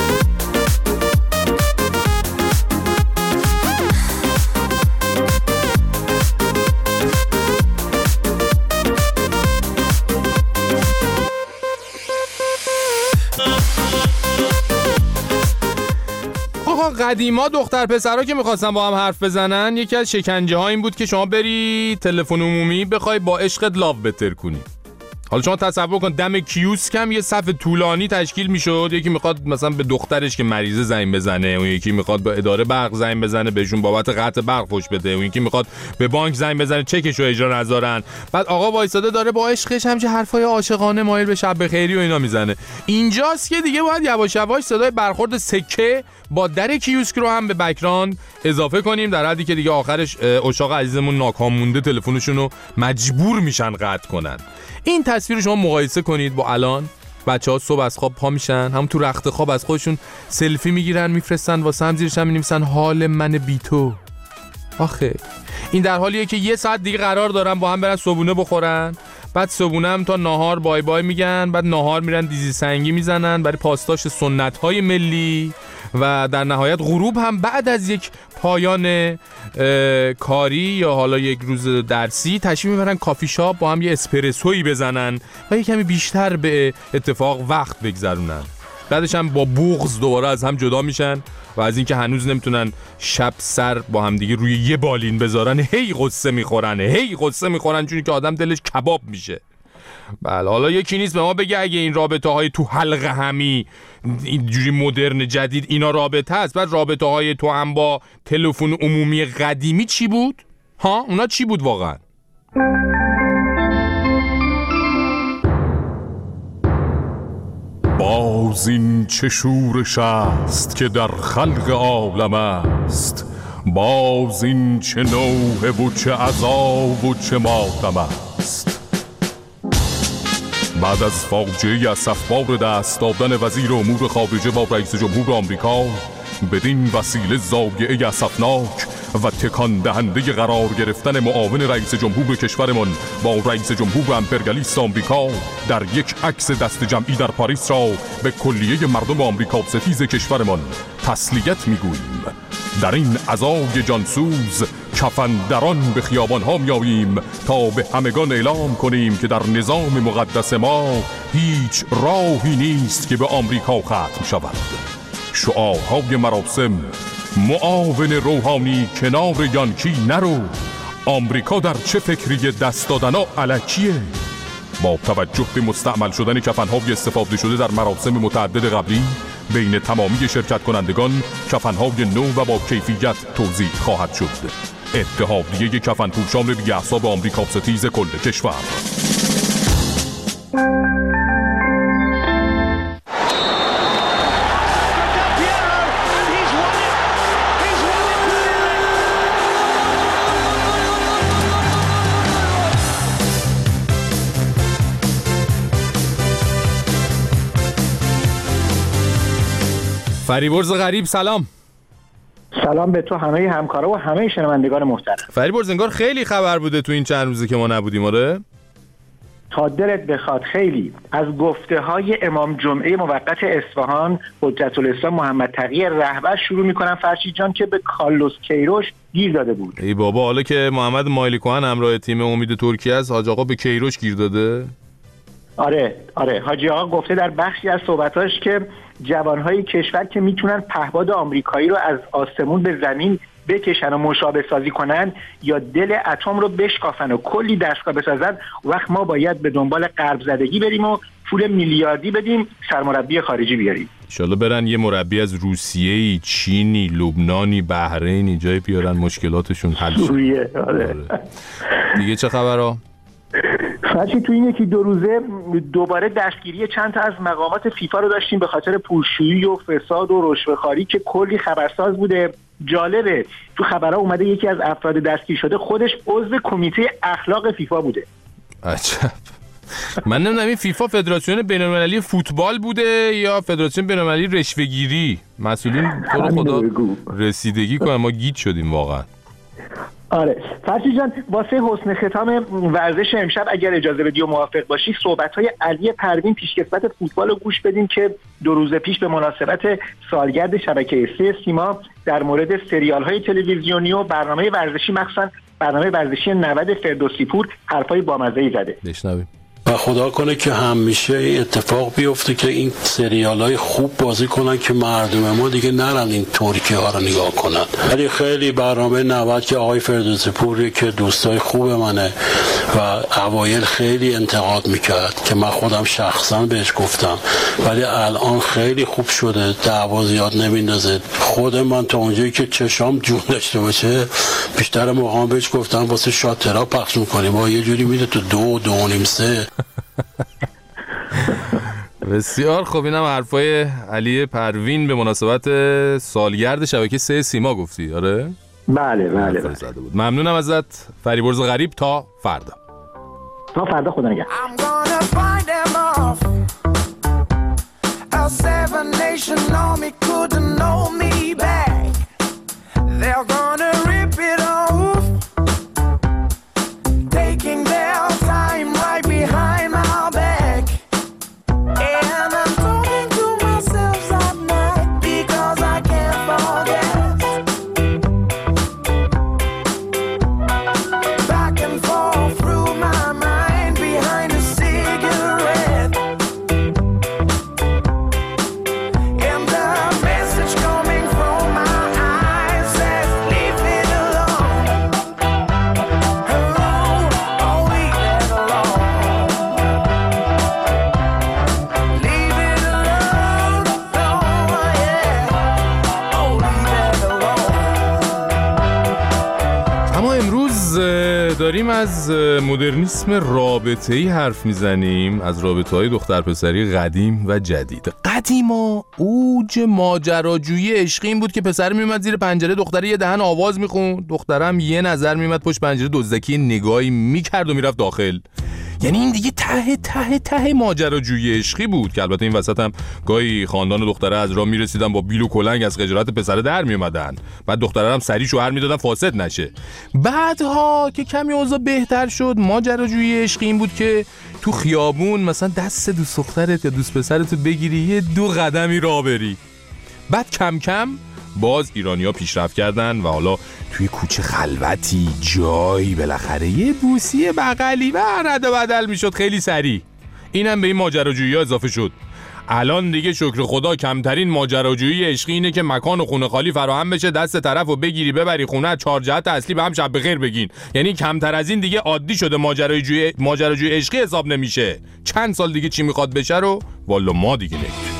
قدیما دختر پسرها که میخواستن با هم حرف بزنن، یکی از شکنجه ها این بود که شما بری تلفن عمومی بخوای با عشقت لاو بتر کنی. حالا شما تصور کن دم کیوسک هم یه صف طولانی تشکیل میشد، یکی میخواد مثلا به دخترش که مریضه زنگ بزنه، اون یکی میخواد به اداره برق زنگ بزنه بهشون بابت قطع برق فوش بده، اون یکی میخواد به بانک زنگ بزنه چکشو اجرا نذارن. بعد آقا وایساده داره با عشقش همچه حرفای عاشقانه مایل به شب بخیری و اینا میزنه. اینجاست که دیگه باید یواش یواش صدای برخورد سکه با در کیوسک رو هم به بک‌گراند اضافه کنیم، در حدی که دیگه آخرش عشاق عزیزمون ناکام مونده تلفنشون رو مجبور میشن قطع کنن. این تصویر رو شما مقایسه کنید با الان. بچه‌ها صبح از خواب پا میشن، هم تو رخت خواب از خودشون سلفی میگیرن میفرستن واسه هم، زیرش هم می‌نویسن حال من بی تو. آخه این در حالیه که یه ساعت دیگه قرار دارن با هم برن صبحونه بخورن، بعد صبحونه هم تا ناهار بای بای میگن، بعد ناهار میرن دیزی سنگی میزنن برای پاسداشت سنت‌های ملی و در نهایت غروب هم بعد از یک پایان کاری یا حالا یک روز درسی تشریف میبرن کافی شاپ با هم یه اسپرسویی بزنن و یه کمی بیشتر به اتفاق وقت بگذرونن. بعدش هم با بغض دوباره از هم جدا میشن و از اینکه هنوز نمیتونن شب سر با هم دیگه روی یه بالین بذارن هی قصه میخورن هی قصه میخورن چون که آدم دلش کباب میشه. بله حالا یکی نیست به ما بگه اگه این رابطه های تو حلقه همی اینجوری مدرن جدید اینا رابطه هست، بعد رابطه های تو هم با تلفن عمومی قدیمی چی بود؟ ها اونا چی بود واقعا؟ باز این چه شورش است که در خلق عالم است، باز این چه نوحه و چه عذاب و چه ماتم است. بعد از فاجعه اسفبار دست دادن وزیر امور خارجه با رئیس جمهور آمریکا، بدین وسیله ضایعه اسفناک و تکان دهنده قرار گرفتن معاون رئیس جمهور کشورمان با رئیس جمهور امپریالیست آمریکا در یک عکس دست جمعی در پاریس را به کلیه مردم آمریکا ستیز کشورمان تسلیت میگوییم. در این عزای جانسوز کفن دران به خیابان ها میاییم تا به همگان اعلام کنیم که در نظام مقدس ما هیچ راهی نیست که به آمریکا ختم شود. شعارهای مراسم: معاون روحانی کنار یانکی نرو، آمریکا در چه فکری دست دادنا الکیه. با توجه به مستعمل شدن کفن‌های استفاده شده در مراسم متعدد قبلی، بین تمامی شرکت کنندگان کفن‌های نو و با کیفیت توزیع خواهد شد. اتحادیه کفن پوشان بی‌احساب آمریکا ستیز کل کشور. فریبرز غریب سلام. سلام به تو، همه همکارا و همه شنوندگان محترم. فریبرز انگار خیلی خبر بوده تو این چند روزه که ما نبودیم. آره تا دلت بخواد خیلی. از گفته های امام جمعه موقت اصفهان حجت الاسلام محمد تقی رهبر شروع میکنم فرشید جان که به کارلوس کیروش گیر داده بود. ای بابا، حالا که محمد مایلی کوهن همراه تیم امید ترکیه است، حاج آقا به کیروش گیر داده؟ آره آره حاجی آقا گفته در بخشی از صحبتاش که جوانهای کشور که میتونن پهپاد آمریکایی رو از آسمون به زمین بکشن و مشابه سازی کنن یا دل اتم رو بشکافن و کلی دستگاه بسازن، وقت ما باید به دنبال غرب زدگی بریم و پول میلیاردی بدیم سرمربی خارجی بیاریم. انشالله برن یه مربی از روسیه‌ای، چینی، لبنانی، بحرینی جای بیارن مشکلاتشون حل شه. سوریه. آره. دیگه چه خبرها؟ فرشی تو این یکی دو روزه دوباره دستگیری چند تا از مقامات فیفا رو داشتیم به خاطر پولشویی و فساد و رشوه‌خواری که کلی خبرساز بوده. جالبه تو خبرها اومده یکی از افراد دستگیر شده خودش عضو کمیته اخلاق فیفا بوده. عجب. من نمیدونم این فیفا فدراسیون بین‌المللی فوتبال بوده یا فدراسیون بین‌المللی رشوه‌گیری. مسئولین تو رو خدا رسیدگی کنن، ما گیج شدیم واقعا. آره فرشی جان، واسه حسن ختام ورزش امشب اگر اجازه بدی و موافق باشی صحبت‌های علی پروین پیشکسوت فوتبال رو گوش بدیم که دو روز پیش به مناسبت سالگرد شبکه سه سیما در مورد سریال‌های تلویزیونی و برنامه ورزشی مخصوصا برنامه ورزشی نود فردوسی پور حرفای بامزه‌ای زده. بشنویم. و خدا کنه که همیشه این اتفاق بیفته که این سریال های خوب بازی کنن که مردم ما دیگه نرن این ترکیه ها رو نگاه کنن. ولی خیلی برنامه نود که آقای فردوسی پوری که دوستای خوب منه و اوایل خیلی انتقاد میکرد که من خودم شخصا بهش گفتم، ولی الان خیلی خوب شده، دعوا زیاد نمیندازه. خود من تا اونجایی که چشام جون داشته باشه بیشتر موقع بهش گفتم واسه شاترها پخش میکنیم و یه جوری میده تو دو دو و نیم سه. بسیار خوب. اینم حرفای علی پروین به مناسبت سالگرد شبکه سه سیما گفتی. آره بله بله, بله. ممنونم ازت فریبرز غریب. تا فردا. تا فردا خدا نگهدار. داریم از مدرنیسم رابطه‌ای حرف میزنیم، از رابطه‌های دختر پسری قدیم و جدید. قدیما اوج ماجراجویی عشقی این بود که پسر میومد زیر پنجره، دختر یه دهن آواز میخوند، دخترم یه نظر میومد پشت پنجره، دزدکی نگاهی میکرد و میرفت داخل. یعنی این دیگه ته ته ته ماجراجویی عشقی بود که البته این وسط هم گاهی خاندان دختره از راه میرسیدن با بیل و کلنگ از خجالت پسر در میومدن، بعد دختره هم سری شوهر میدادن فاسد نشه. بعدها که کمی اوضاع بهتر شد، ماجراجویی عشقی این بود که تو خیابون مثلا دست دوست دخترت یا دوست پسرت بگیری، یه دو قدمی راه بری، بعد کم کم باز ایرانی‌ها پیشرفت کردن و حالا توی کوچه خلوتی جایی بالاخره یه بوسی بغلی و رد و بدل میشد خیلی سریع. اینم به این ماجراجویی‌ها اضافه شد. الان دیگه شکر خدا کمترین ماجراجویی عشقی اینه که مکان و خونه خالی فراهم بشه، دست طرفو بگیری ببری خونه، از چهار جهت اصلی به هم شب بخیر بگین. یعنی کمتر از این دیگه عادی شده ماجراجویی ماجراجویی عشقی حساب نمیشه. چند سال دیگه چی میخواد بشه رو والا ما دیگه نمیدونیم.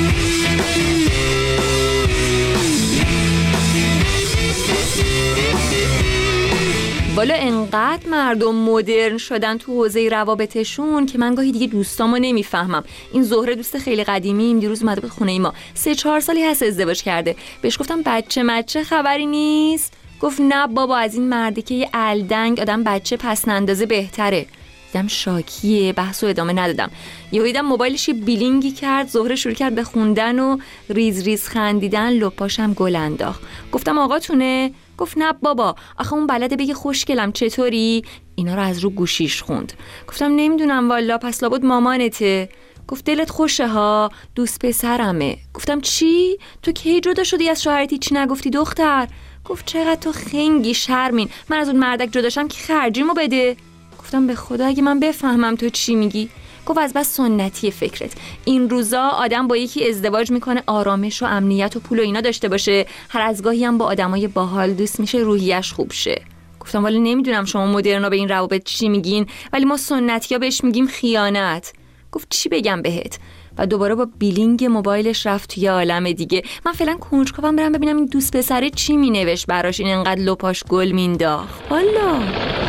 والا انقدر مردم مدرن شدن تو حوزه روابطشون که من گاهی دیگه دوستامو نمیفهمم. این زهره دوست خیلی قدیمیم دیروز اومده بود خونه ما، سه چهار سالی هست ازدواج کرده. بهش گفتم بچه مچه خبری نیست؟ گفت نه بابا، از این مردی که یه الدنگ آدم بچه پس نندازه بهتره. دیدم شاکیه، بحثو ادامه ندادم. یهو دیدم موبایلش یه بیلینگی کرد، زهره شروع کرد به خوندن و ریز ریز خندیدن، لپاشم گل انداخت. گفتم آقاتونه؟ گفت نه بابا، آخه اون بلده بگه خوشگلم چطوری؟ اینا رو از رو گوشیش خوند. گفتم نمیدونم والا، پس لابد مامانته. گفت دلت خوشه ها، دوست پسرمه. گفتم چی؟ تو کی جدا شدی از شوهرت چی نگفتی دختر؟ گفت چقدر تو خنگی شرمین، من از اون مردک جداشم که خرجیمو بده. گفتم به خدا اگه من بفهمم تو چی میگی. گفت از بس سنتی فکرت. این روزا آدم با یکی ازدواج میکنه آرامش و امنیت و پول و اینا داشته باشه، هر از گاهی هم با آدمای باحال دوست میشه روحیش خوب شه. گفتم ولی نمیدونم شما مدرنا به این روابط چی میگین، ولی ما سنتی‌ها بهش میگیم خیانت. گفت چی بگم بهت؟ و دوباره با بیلینگ موبایلش رفت توی عالم دیگه. من فعلا کنجکاوم برم ببینم این دوست پسره چی مینوشت براش این انقدر لپاش گل مینداخت. والا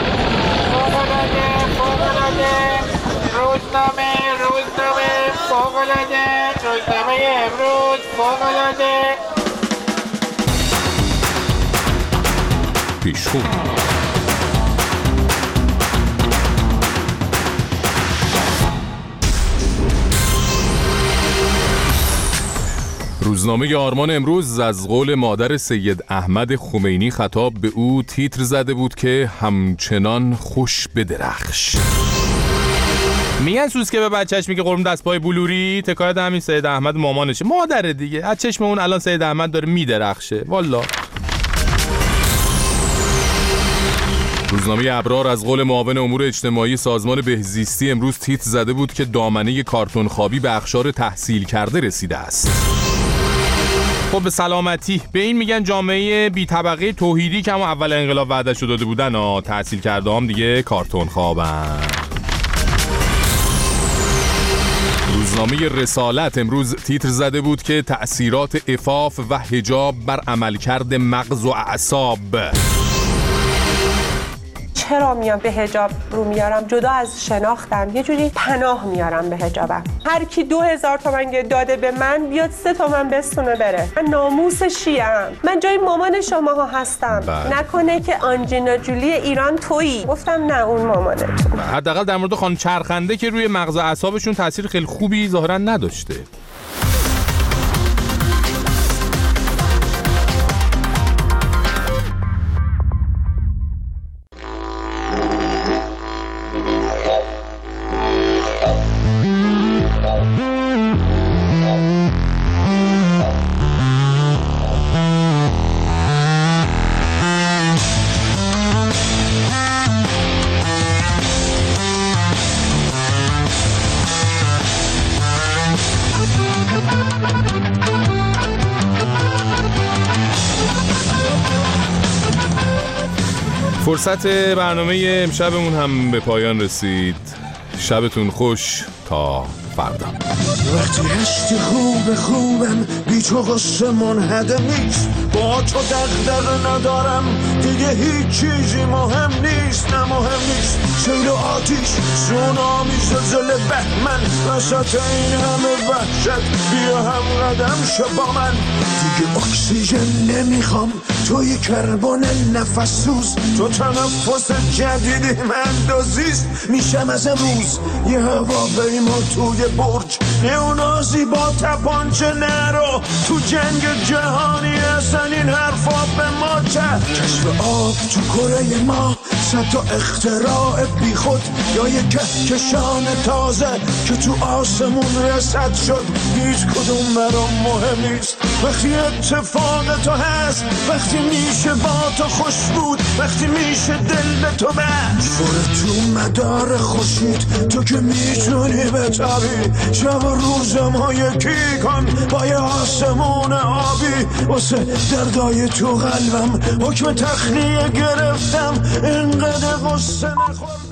روزنامه روزنامه فوق‌العاده، روزنامه امروز فوق‌العاده. پیشخون روزنامه آرمان امروز از قول مادر سید احمد خمینی خطاب به او تیتر زده بود که همچنان خوش بدرخش. میگن سوز که به بچهش میگه قرم دست پای بلوری، تکایت همین سید احمد مامانشه، مادره دیگه. از چشم اون الان سید احمد داره میدرخشه والا. روزنامه ابرار از قول معاون امور اجتماعی سازمان بهزیستی امروز تیتر زده بود که دامنه کارتون خوابی به اقشار تحصیل کرده رسیده است. خب به سلامتی. به این میگن جامعه بی طبقه توحیدی که همون اول انقلاب وعده‌شو داده بودن ها. تحصیل کرده هم دیگه کارتون خوابن. روزنامه رسالت امروز تیتر زده بود که تأثیرات عفاف و حجاب بر عملکرد مغز و اعصاب. چرا میام به حجاب رو میارم؟ جدا از شناختم یه جوری پناه میارم به حجابم. هر کی دو هزار تومن داده به من بیاد سه تومن بستونه بره. من ناموس شیعم، من جای مامان شماها هستم. بله. نکنه که آنجلینا جولی ایران تویی. گفتم نه اون مامانه. حداقل در مورد خانم چرخنده که روی مغز و اعصابشون تاثیر خیلی خوبی ظاهرا نداشته. فرصت برنامه امشبمون هم به پایان رسید. شبتون خوش تا فردا. وقتی هستی خوب خوبم بی تو قصه منهدم نیست، با تو دغدغه ندارم دیگه هیچ چیزی مهم نیست. نه مهم نیست سیل و آتیش سونامی زلزله بهمن وسط این همه وحشت بیا هم قدم شو با من. دیگه اکسیژن نمیخوام توی کربن نفس سوز، تو تنفس جدیدی من دوزیست میشم از امروز یه هواپیما توی برج نیونازی با تپانچه نرو تو جنگ جهانی اصلا این حرفا به ما چه. کشف آب تو کره ما وسط و اختراع بی خود یا یک کهکشان تازه که تو آسمون رسد شد، هیچ کدوم برام مهم نیست. وقتی اتفاق تو هست، وقتی میشه با تو خوش بود، وقتی میشه دل به تو بست، برو تو مدار خوشید تو که میتونی بتابی. شب و روزم ها یکی کن با یه آسمون آبی، واسه دردای تو قلبم حکم تخلیه گرفتم، اینقدر غصه نخور.